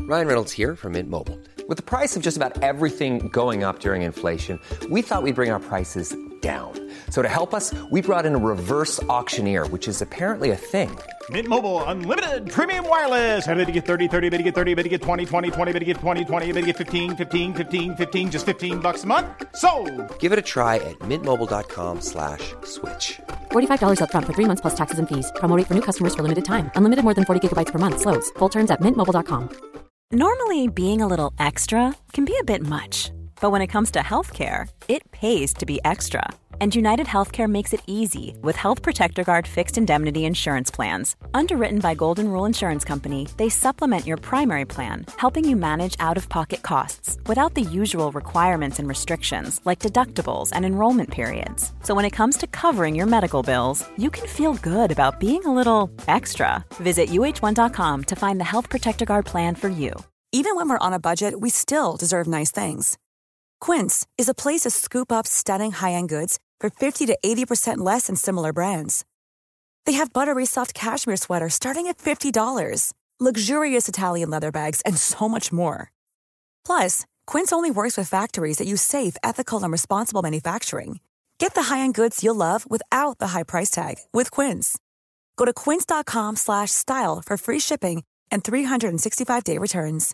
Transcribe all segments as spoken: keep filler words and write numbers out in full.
Ryan Reynolds here from Mint Mobile. With the price of just about everything going up during inflation, we thought we'd bring our prices down. So to help us, we brought in a reverse auctioneer, which is apparently a thing. Mint Mobile Unlimited Premium Wireless. How to get thirty, thirty, how to get thirty, how to get twenty, twenty, twenty, how to get twenty, twenty, how to get fifteen, fifteen, fifteen, fifteen, just fifteen bucks a month? Sold! Give it a try at mintmobile.com slash switch. forty-five dollars up front for three months plus taxes and fees. Promo rate for new customers for limited time. Unlimited more than forty gigabytes per month. Slows full terms at mint mobile dot com. Normally, being a little extra can be a bit much. But when it comes to healthcare, it pays to be extra. And United Healthcare makes it easy with Health Protector Guard fixed indemnity insurance plans. Underwritten by Golden Rule Insurance Company, they supplement your primary plan, helping you manage out-of-pocket costs without the usual requirements and restrictions like deductibles and enrollment periods. So when it comes to covering your medical bills, you can feel good about being a little extra. Visit U H one dot com to find the Health Protector Guard plan for you. Even when we're on a budget, we still deserve nice things. Quince is a place to scoop up stunning high-end goods for fifty to eighty percent less than similar brands. They have buttery soft cashmere sweaters starting at fifty dollars, luxurious Italian leather bags, and so much more. Plus, Quince only works with factories that use safe, ethical, and responsible manufacturing. Get the high-end goods you'll love without the high price tag with Quince. Go to quince.com slash style for free shipping and three sixty-five day returns.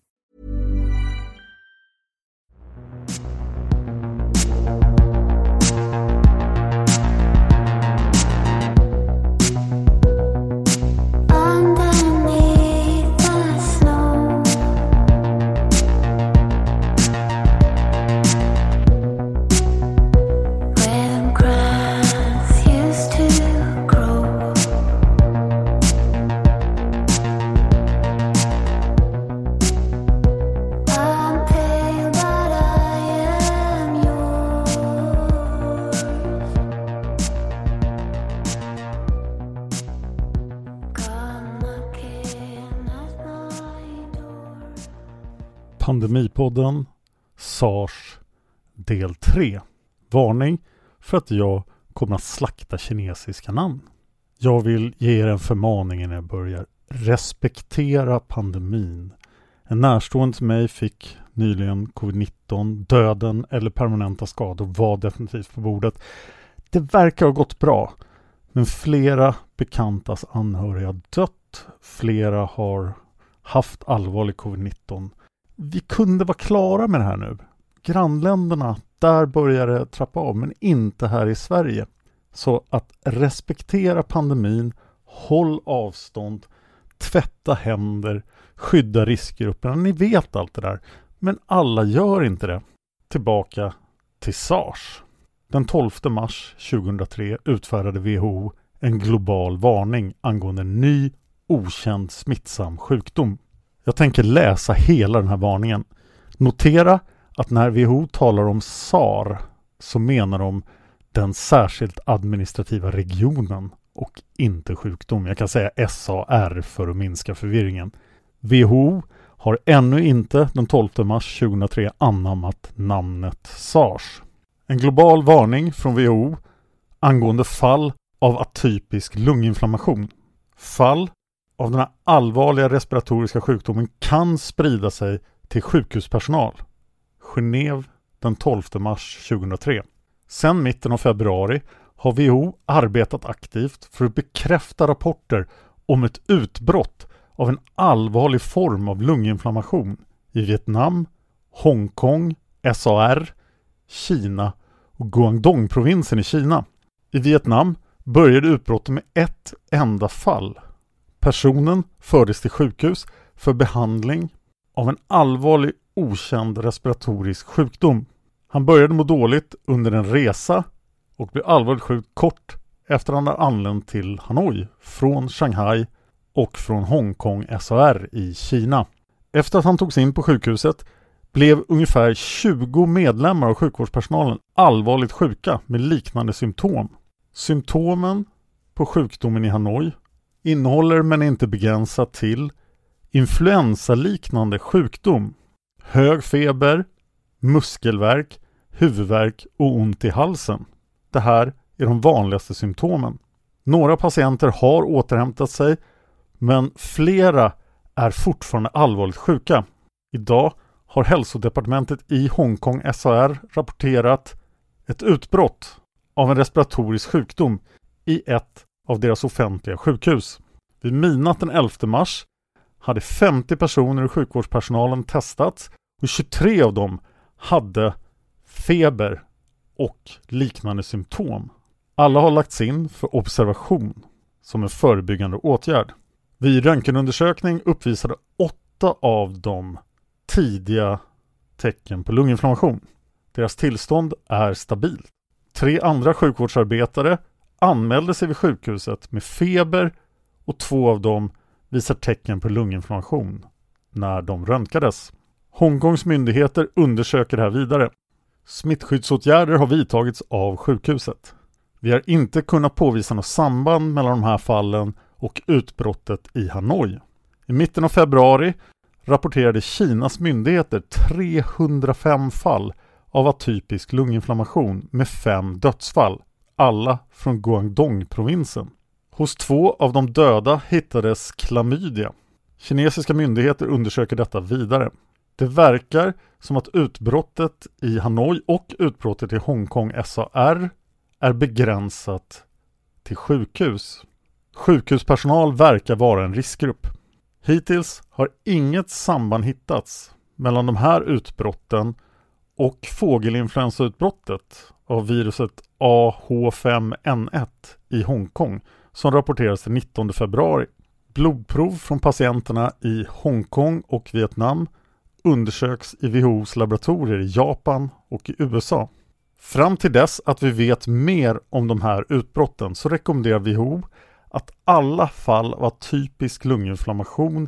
Pandemipodden SARS del tre. Varning för att jag kommer att slakta kinesiska namn. Jag vill ge er en förmaning innan jag börjar. Respektera pandemin. En närstående till mig fick nyligen covid nitton. Döden eller permanenta skador var definitivt på bordet. Det verkar ha gått bra. Men flera bekantas anhöriga har dött. Flera har haft allvarlig covid nitton. Vi kunde vara klara med det här nu. Grannländerna, där börjar det trappa av, men inte här i Sverige. Så att respektera pandemin, håll avstånd, tvätta händer, skydda riskgrupperna. Ni vet allt det där, men alla gör inte det. Tillbaka till SARS. Den tolfte mars tjugohundratre utfärdade W H O en global varning angående en ny okänd smittsam sjukdom. Jag tänker läsa hela den här varningen. Notera att när W H O talar om SAR så menar de den särskilt administrativa regionen och inte sjukdom. Jag kan säga S A R för att minska förvirringen. W H O har ännu inte den tolfte mars tjugohundratre anammat namnet SARS. En global varning från W H O angående fall av atypisk lunginflammation. Fall av den här allvarliga respiratoriska sjukdomen kan sprida sig till sjukhuspersonal. Genève den tolfte mars tjugohundratre. Sedan mitten av februari har W H O arbetat aktivt för att bekräfta rapporter om ett utbrott av en allvarlig form av lunginflammation i Vietnam, Hongkong, S A R, Kina och Guangdong-provinsen i Kina. I Vietnam började utbrottet med ett enda fall. Personen fördes till sjukhus för behandling av en allvarlig okänd respiratorisk sjukdom. Han började må dåligt under en resa och blev allvarligt sjuk kort efter att han hade anlänt till Hanoi från Shanghai och från Hongkong S A R i Kina. Efter att han togs in på sjukhuset blev ungefär tjugo medlemmar av sjukvårdspersonalen allvarligt sjuka med liknande symptom. Symptomen på sjukdomen i Hanoi innehåller men inte begränsat till influensaliknande sjukdom, hög feber, muskelvärk, huvudvärk och ont i halsen. Det här är de vanligaste symptomen. Några patienter har återhämtat sig, men flera är fortfarande allvarligt sjuka. Idag har hälsodepartementet i Hongkong S A R rapporterat ett utbrott av en respiratorisk sjukdom i ett av deras offentliga sjukhus. Vid midnatt den elfte mars hade femtio personer i sjukvårdspersonalen testats och tjugotre av dem hade feber och liknande symptom. Alla har lagts in för observation som en förebyggande åtgärd. Vid röntgenundersökning uppvisade åtta av dem tidiga tecken på lunginflammation. Deras tillstånd är stabilt. Tre andra sjukvårdsarbetare anmälde sig vid sjukhuset med feber och två av dem visar tecken på lunginflammation när de röntgades. Hongkongs myndigheter undersöker det här vidare. Smittskyddsåtgärder har vidtagits av sjukhuset. Vi har inte kunnat påvisa något samband mellan de här fallen och utbrottet i Hanoi. I mitten av februari rapporterade Kinas myndigheter trehundrafem fall av atypisk lunginflammation med fem dödsfall, alla från Guangdong-provinsen. Hos två av de döda hittades klamydia. Kinesiska myndigheter undersöker detta vidare. Det verkar som att utbrottet i Hanoi och utbrottet i Hongkong S A R är begränsat till sjukhus. Sjukhuspersonal verkar vara en riskgrupp. Hittills har inget samband hittats mellan de här utbrotten och fågelinfluensautbrottet av viruset A H fem N ett i Hongkong som rapporteras den nittonde februari. Blodprov från patienterna i Hongkong och Vietnam undersöks i W H O:s laboratorier i Japan och i U S A. Fram till dess att vi vet mer om de här utbrotten så rekommenderar W H O att alla fall av typisk lunginflammation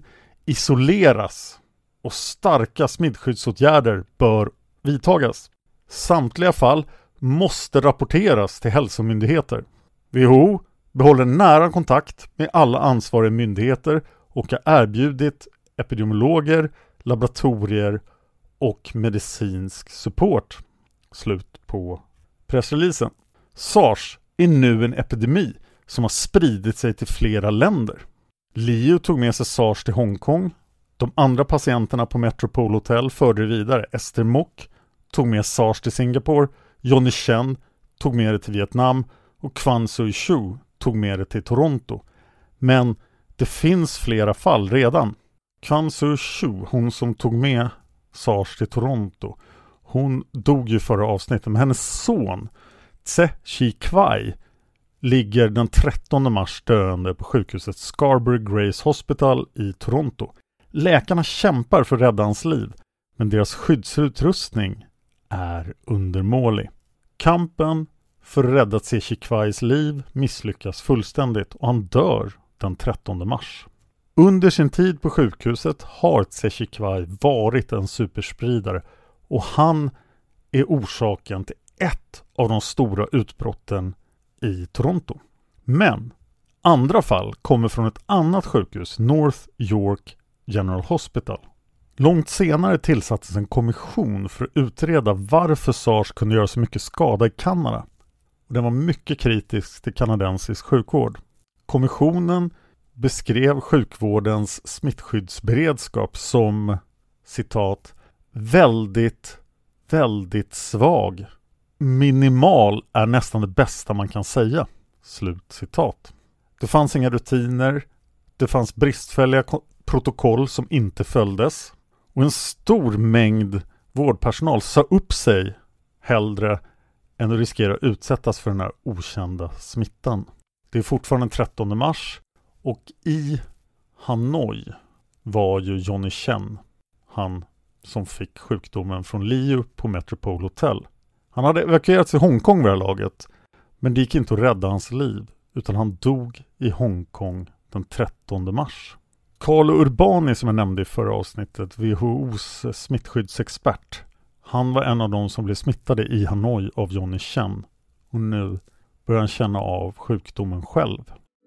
isoleras och starka smittskyddsåtgärder bör vidtagas. Samtliga fall måste rapporteras till hälsomyndigheter. W H O behåller nära kontakt med alla ansvariga myndigheter och har erbjudit epidemiologer, laboratorier och medicinsk support. Slut på pressreleasen. SARS är nu en epidemi som har spridit sig till flera länder. Liu tog med sig SARS till Hongkong. De andra patienterna på Metropole Hotel förde det vidare. Esther Mock tog med SARS till Singapore. Johnny Chen tog med det till Vietnam. Och Kwan Sui-Shu tog med det till Toronto. Men det finns flera fall redan. Kwan Sui-Shu, hon som tog med SARS till Toronto, hon dog ju förra avsnittet. Men hennes son Tse Chi-Kwai ligger den trettonde mars döende på sjukhuset Scarborough Grace Hospital i Toronto. Läkarna kämpar för att rädda hans liv, men deras skyddsutrustning är undermålig. Kampen för att rädda Tse Chi-Kwais liv misslyckas fullständigt och han dör den trettonde mars. Under sin tid på sjukhuset har Tse Chi-Kwai varit en superspridare och han är orsaken till ett av de stora utbrotten i Toronto. Men andra fall kommer från ett annat sjukhus, North York General Hospital. Långt senare tillsattes en kommission för att utreda varför SARS kunde göra så mycket skada i Kanada. Och den var mycket kritisk till kanadensisk sjukvård. Kommissionen beskrev sjukvårdens smittskyddsberedskap som, citat, väldigt, väldigt svag. Minimal är nästan det bästa man kan säga. Slut citat. Det fanns inga rutiner. Det fanns bristfälliga protokoll som inte följdes. Och en stor mängd vårdpersonal sa upp sig hellre än att riskera att utsättas för den här okända smittan. Det är fortfarande den trettonde mars och i Hanoi var ju Johnny Chen, han som fick sjukdomen från Liu på Metropole Hotel. Han hade evakuerats i Hongkong vid det här laget, men det gick inte att rädda hans liv utan han dog i Hongkong den trettonde mars. Carlo Urbani som jag nämnde i förra avsnittet, W H O:s smittskyddsexpert, han var en av de som blev smittade i Hanoi av Johnny Chen och nu börjar han känna av sjukdomen själv.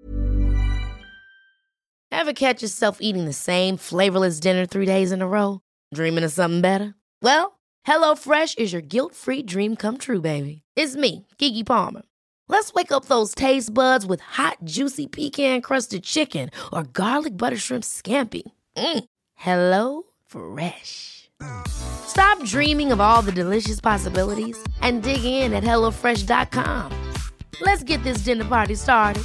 Ever catch yourself eating the same flavorless dinner three days in a row? Dreaming of something better? Well, HelloFresh is your guilt-free dream come true, baby. It's me, Keke Palmer. Let's wake up those taste buds with hot, juicy pecan-crusted chicken or garlic butter shrimp scampi. Mm. Hello Fresh. Stop dreaming of all the delicious possibilities and dig in at hello fresh dot com. Let's get this dinner party started.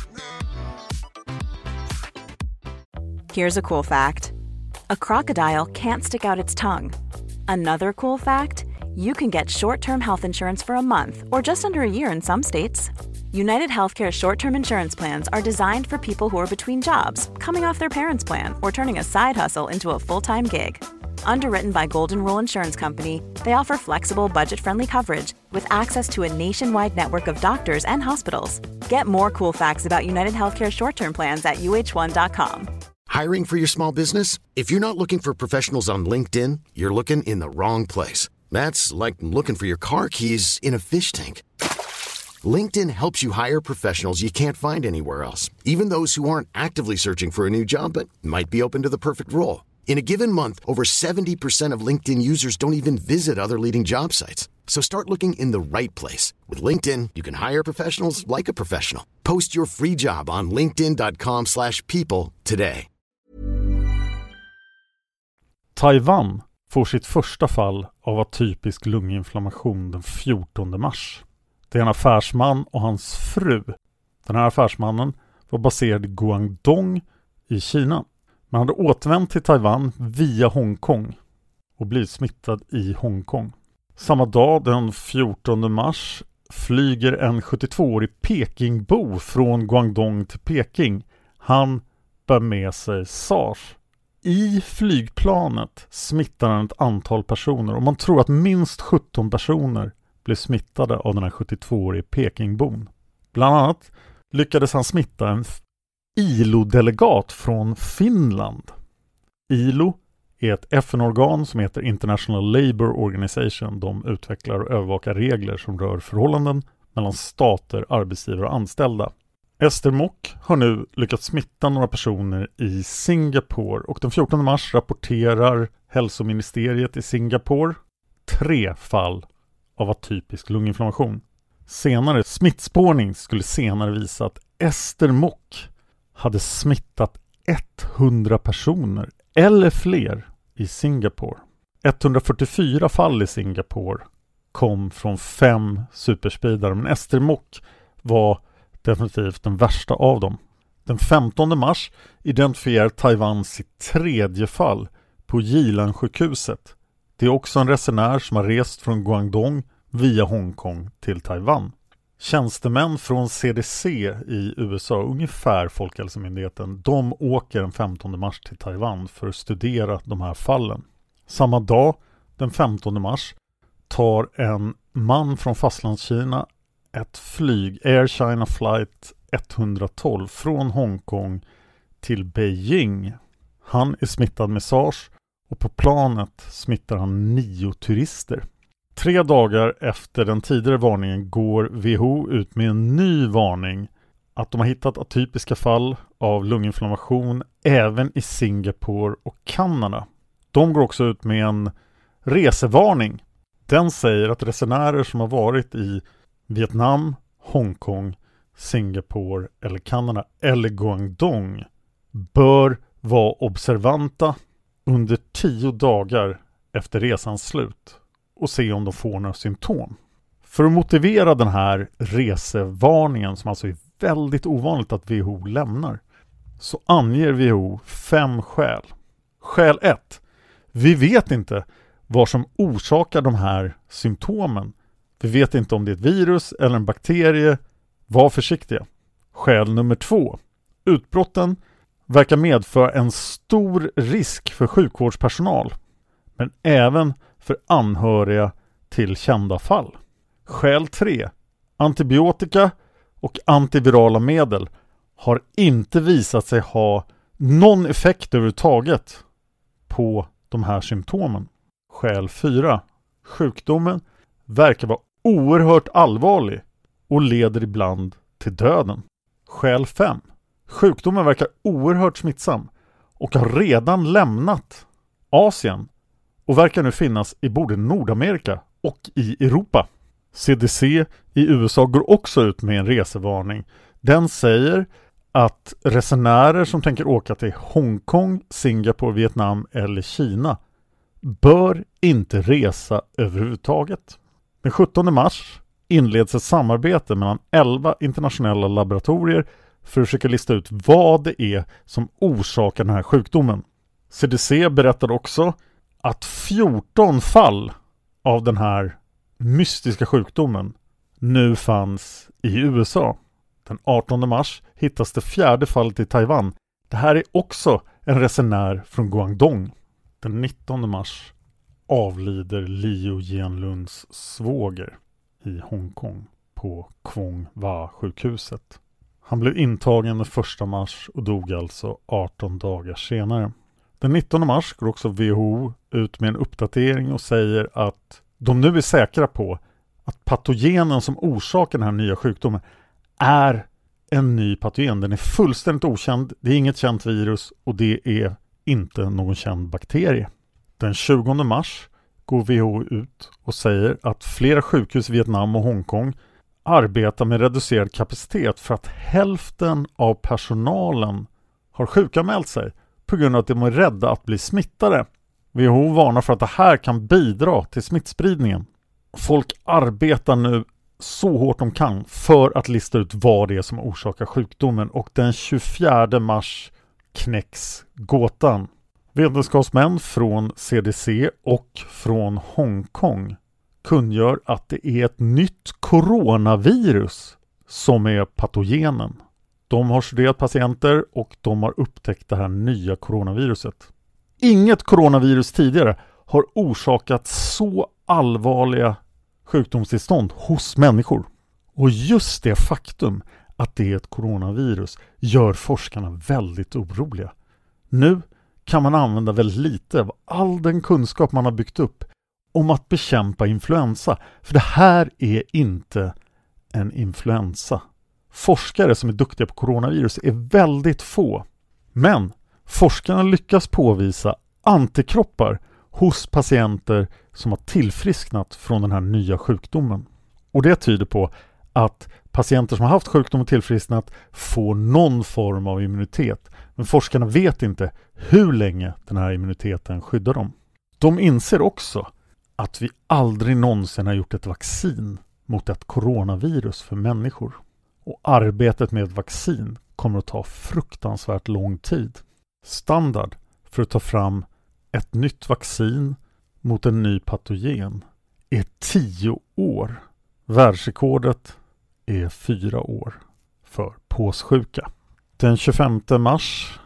Here's a cool fact. A crocodile can't stick out its tongue. Another cool fact, you can get short-term health insurance for a month or just under a year in some states. United Healthcare short-term insurance plans are designed for people who are between jobs, coming off their parents' plan, or turning a side hustle into a full-time gig. Underwritten by Golden Rule Insurance Company, they offer flexible, budget-friendly coverage with access to a nationwide network of doctors and hospitals. Get more cool facts about United Healthcare short-term plans at U H one dot com. Hiring for your small business? If you're not looking for professionals on LinkedIn, you're looking in the wrong place. That's like looking for your car keys in a fish tank. LinkedIn helps you hire professionals you can't find anywhere else, even those who aren't actively searching for a new job but might be open to the perfect role. In a given month, over seventy percent of LinkedIn users don't even visit other leading job sites. So start looking in the right place. With LinkedIn, you can hire professionals like a professional. Post your free job on linkedin dot com slash people today. Taiwan får sitt första fall av atypisk lunginflammation den fjortonde mars. Det är en affärsman och hans fru. Den här affärsmannen var baserad i Guangdong i Kina. Man hade återvänt till Taiwan via Hongkong och blivit smittad i Hongkong. Samma dag, den fjortonde mars, flyger en sjuttiotvåårig Pekingbo från Guangdong till Peking. Han bär med sig SARS. I flygplanet smittar han ett antal personer och man tror att minst sjutton personer blev smittade av den här sjuttiotvåårige Pekingbon. Bland annat lyckades han smitta en I L O-delegat från Finland. I L O är ett F N-organ som heter International Labour Organization. De utvecklar och övervakar regler som rör förhållanden mellan stater, arbetsgivare och anställda. Ester Mock har nu lyckats smitta några personer i Singapore och den fjortonde mars rapporterar hälsoministeriet i Singapore tre fall av atypisk lunginflammation. Senare smittspårning skulle senare visa att Ester Mock hade smittat hundra personer eller fler i Singapore. etthundrafyrtiofyra fall i Singapore kom från fem superspridare, men Ester Mock var definitivt den värsta av dem. Den femtonde mars identifierar Taiwan sitt tredje fall på Jilan-sjukhuset. Det är också en resenär som har rest från Guangdong via Hongkong till Taiwan. Tjänstemän från C D C i U S A, ungefär Folkhälsomyndigheten, de åker den femtonde mars till Taiwan för att studera de här fallen. Samma dag, den femtonde mars, tar en man från fastlandskina ett flyg, Air China Flight etthundratolv, från Hongkong till Beijing. Han är smittad med SARS och på planet smittar han nio turister. Tre dagar efter den tidigare varningen går W H O ut med en ny varning att de har hittat atypiska fall av lunginflammation även i Singapore och Kanada. De går också ut med en resevarning. Den säger att resenärer som har varit i Vietnam, Hongkong, Singapore eller Kanada eller Guangdong bör vara observanta under tio dagar efter resans slut och se om de får några symptom. För att motivera den här resevarningen, som alltså är väldigt ovanligt att W H O lämnar, så anger W H O fem skäl. Skäl ett. Vi vet inte vad som orsakar de här symptomen. Vi vet inte om det är ett virus eller en bakterie. Var försiktiga. Skäl nummer två. Utbrotten verkar medföra en stor risk för sjukvårdspersonal, men även för anhöriga till kända fall. Skäl tre. Antibiotika och antivirala medel har inte visat sig ha någon effekt överhuvudtaget på de här symptomen. Skäl fyra. Sjukdomen verkar vara oerhört allvarlig och leder ibland till döden. Skäl fem. Sjukdomen verkar oerhört smittsam och har redan lämnat Asien och verkar nu finnas i både Nordamerika och i Europa. C D C i U S A går också ut med en resevarning. Den säger att resenärer som tänker åka till Hongkong, Singapore, Vietnam eller Kina bör inte resa överhuvudtaget. Den sjuttonde mars inleds ett samarbete mellan elva internationella laboratorier för att försöka lista ut vad det är som orsakar den här sjukdomen. C D C berättar också att fjorton fall av den här mystiska sjukdomen nu fanns i U S A. Den artonde mars hittas det fjärde fallet i Taiwan. Det här är också en resenär från Guangdong. Den nittonde mars avlider Liu Jianluns svåger i Hongkong på Kwong Wa-sjukhuset. Han blev intagen den första mars och dog alltså arton dagar senare. Den nittonde mars går också W H O ut med en uppdatering och säger att de nu är säkra på att patogenen som orsakar den här nya sjukdomen är en ny patogen. Den är fullständigt okänd, det är inget känt virus och det är inte någon känd bakterie. Den tjugonde mars går W H O ut och säger att flera sjukhus i Vietnam och Hongkong arbetar med reducerad kapacitet för att hälften av personalen har sjukanmält sig på grund av att de är rädda att bli smittade. W H O varnar för att det här kan bidra till smittspridningen. Folk arbetar nu så hårt de kan för att lista ut vad det är som orsakar sjukdomen och den tjugofjärde mars knäcks gåtan. Vetenskapsmän från C D C och från Hongkong kungör att det är ett nytt coronavirus som är patogenen. De har studerat patienter och de har upptäckt det här nya coronaviruset. Inget coronavirus tidigare har orsakat så allvarliga sjukdomstillstånd hos människor. Och just det faktum att det är ett coronavirus gör forskarna väldigt oroliga. Nu kan man använda väldigt lite av all den kunskap man har byggt upp om att bekämpa influensa. För det här är inte en influensa. Forskare som är duktiga på coronavirus är väldigt få. Men forskarna lyckas påvisa antikroppar hos patienter som har tillfrisknat från den här nya sjukdomen. Och det tyder på att patienter som har haft sjukdom och tillfrisknat får någon form av immunitet. Men forskarna vet inte hur länge den här immuniteten skyddar dem. De inser också att vi aldrig någonsin har gjort ett vaccin mot ett coronavirus för människor. Och arbetet med ett vaccin kommer att ta fruktansvärt lång tid. Standard för att ta fram ett nytt vaccin mot en ny patogen är tio år. Världsrekordet är fyra år för påssjuka. Den tjugofemte mars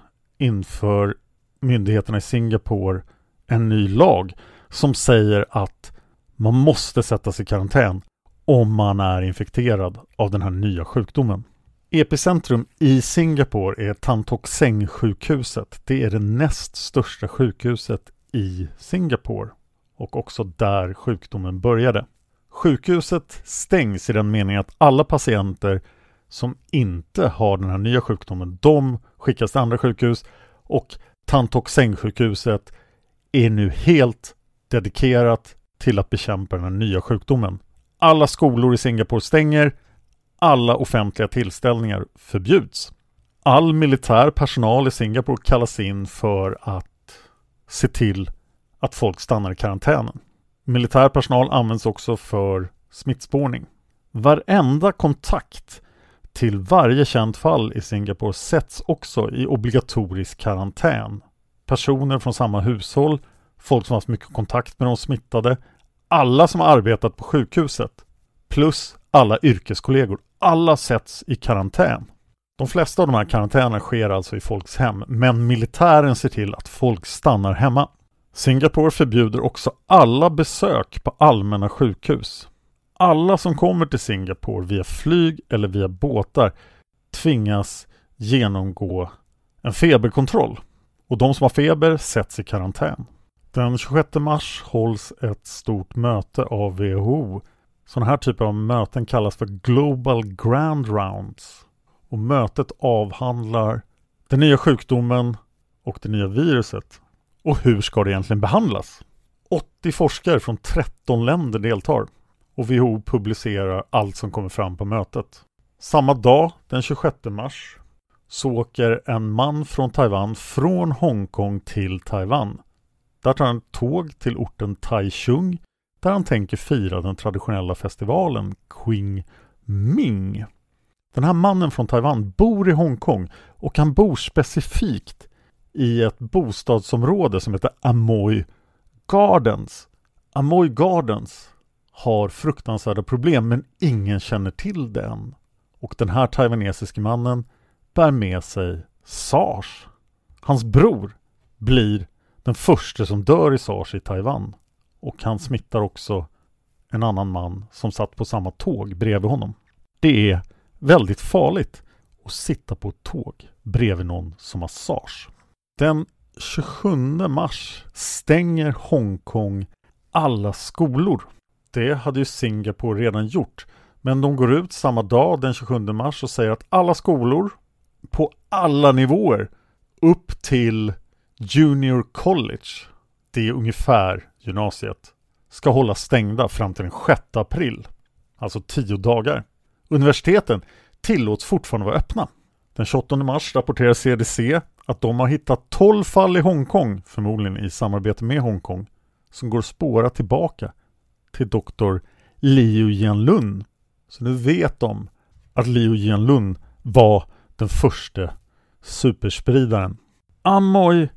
inför myndigheterna i Singapore en ny lag som säger att man måste sätta sig i karantän om man är infekterad av den här nya sjukdomen. Epicentrum i Singapore är Tan Tock Seng-sjukhuset. Det är det näst största sjukhuset i Singapore och också där sjukdomen började. Sjukhuset stängs i den meningen att alla patienter som inte har den här nya sjukdomen, de skickas till andra sjukhus och Tan Tock Seng-sjukhuset är nu helt dedikerat till att bekämpa den här nya sjukdomen. Alla skolor i Singapore stänger, alla offentliga tillställningar förbjuds. All militär personal i Singapore kallas in för att se till att folk stannar i karantänen. Militär personal används också för smittspårning. Varenda kontakt till varje känt fall i Singapore sätts också i obligatorisk karantän. Personer från samma hushåll, folk som har haft mycket kontakt med de smittade, alla som har arbetat på sjukhuset plus alla yrkeskollegor, alla sätts i karantän. De flesta av de här karantänerna sker alltså i folks hem, men militären ser till att folk stannar hemma. Singapore förbjuder också alla besök på allmänna sjukhus. Alla som kommer till Singapore via flyg eller via båtar tvingas genomgå en feberkontroll. Och de som har feber sätts i karantän. Den tjugosjätte mars hålls ett stort möte av W H O. Sådana här typer av möten kallas för Global Grand Rounds. Och mötet avhandlar den nya sjukdomen och det nya viruset. Och hur ska det egentligen behandlas? åttio forskare från tretton länder deltar. Och W H O publicerar allt som kommer fram på mötet. Samma dag, den tjugosjätte mars, så åker en man från Taiwan från Hongkong till Taiwan. Där tar han tåg till orten Taichung där han tänker fira den traditionella festivalen Qingming. Den här mannen från Taiwan bor i Hongkong och han bor specifikt i ett bostadsområde som heter Amoy Gardens. Amoy Gardens har fruktansvärda problem men ingen känner till det än. Och den här taiwanesiska mannen bär med sig SARS. Hans bror blir den första som dör i SARS i Taiwan. Och han smittar också en annan man som satt på samma tåg bredvid honom. Det är väldigt farligt att sitta på ett tåg bredvid någon som har SARS. Den tjugosjunde mars stänger Hongkong alla skolor. Det hade ju Singapore redan gjort. Men de går ut samma dag den tjugosjunde mars och säger att alla skolor på alla nivåer upp till Junior College, det är ungefär gymnasiet, ska hålla stängda fram till den sjätte april. Alltså tio dagar. Universiteten tillåts fortfarande vara öppna. Den tjugoåttonde mars rapporterar C D C att de har hittat tolv fall i Hongkong, förmodligen i samarbete med Hongkong, som går att spåra tillbaka till doktor Liu Jianlun. Så nu vet de att Liu Jianlun var den första superspridaren. Amoy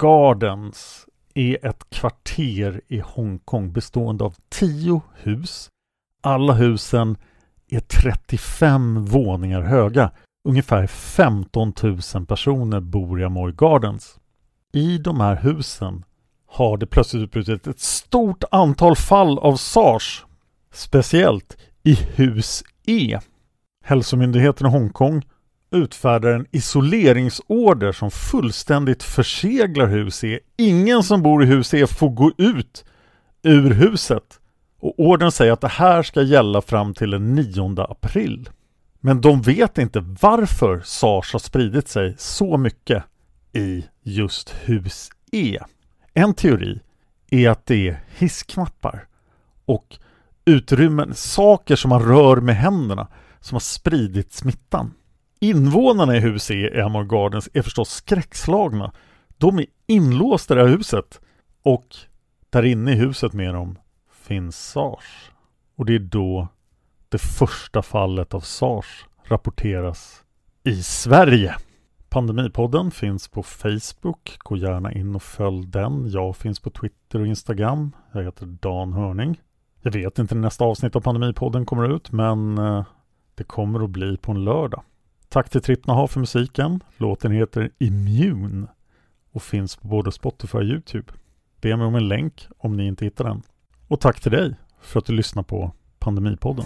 Gardens är ett kvarter i Hongkong bestående av tio hus. Alla husen är trettiofem våningar höga. Ungefär femton tusen personer bor i Amoy Gardens. I de här husen har det plötsligt utbrutit ett stort antal fall av SARS. Speciellt i hus E. Hälsomyndigheten i Hongkong utfärdar en isoleringsorder som fullständigt förseglar hus E. Ingen som bor i hus E får gå ut ur huset. Och ordern säger att det här ska gälla fram till den nionde april. Men de vet inte varför SARS har spridit sig så mycket i just hus E. En teori är att det är hissknappar och utrymmen, saker som man rör med händerna som har spridit smittan. Invånarna i hus E i Amoy Gardens är förstås skräckslagna. De är inlåsta i det här huset och där inne i huset med dem finns SARS. Och det är då det första fallet av SARS rapporteras i Sverige. Pandemipodden finns på Facebook. Gå gärna in och följ den. Jag finns på Twitter och Instagram. Jag heter Dan Hörning. Jag vet inte när nästa avsnitt av Pandemipodden kommer ut, men det kommer att bli på en lördag. Tack till Tripp Naha för musiken. Låten heter Immune och finns på både Spotify och YouTube. Be mig om en länk om ni inte hittar den. Och tack till dig för att du lyssnar på Pandemipodden.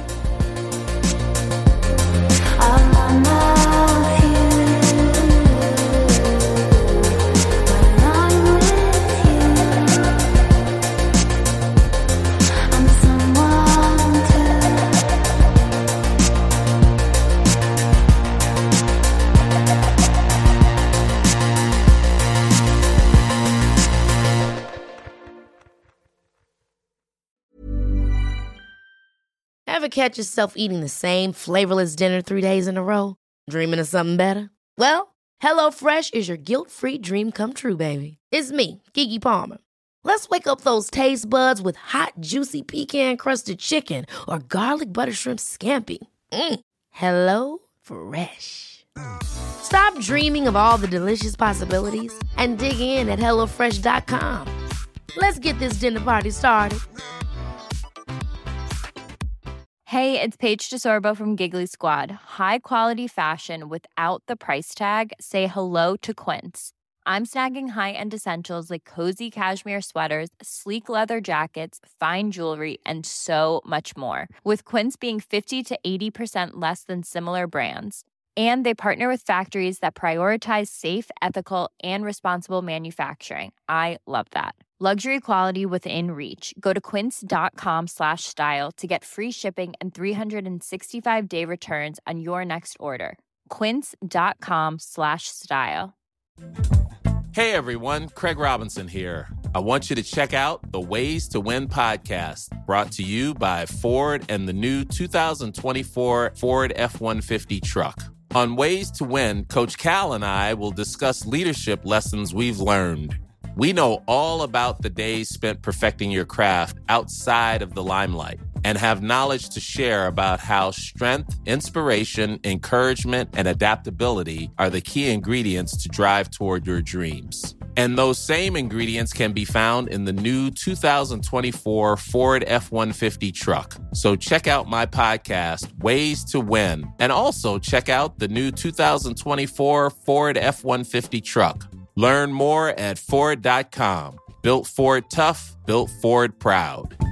Ever catch yourself eating the same flavorless dinner three days in a row? Dreaming of something better? Well, HelloFresh is your guilt-free dream come true, baby. It's me, Keke Palmer. Let's wake up those taste buds with hot, juicy pecan-crusted chicken or garlic butter shrimp scampi. Mm. Hello Fresh. Stop dreaming of all the delicious possibilities and dig in at hello fresh dot com. Let's get this dinner party started. Hey, it's Paige DeSorbo from Giggly Squad. High quality fashion without the price tag. Say hello to Quince. I'm snagging high-end essentials like cozy cashmere sweaters, sleek leather jackets, fine jewelry, and so much more. With Quince being fifty to eighty percent less than similar brands. And they partner with factories that prioritize safe, ethical, and responsible manufacturing. I love that. Luxury quality within reach. Go to quince.com slash style to get free shipping and three sixty-five day returns on your next order. Quince.com slash style. Hey everyone, Craig Robinson here. I want you to check out the Ways to Win podcast, brought to you by Ford and the new two thousand twenty-four Ford F one fifty truck. On Ways to Win, Coach Cal and I will discuss leadership lessons we've learned. We know all about the days spent perfecting your craft outside of the limelight and have knowledge to share about how strength, inspiration, encouragement, and adaptability are the key ingredients to drive toward your dreams. And those same ingredients can be found in the new two thousand twenty-four Ford F one fifty truck. So check out my podcast, Ways to Win, and also check out the new two thousand twenty-four Ford F one fifty truck. Learn more at Ford dot com. Built Ford tough, built Ford proud.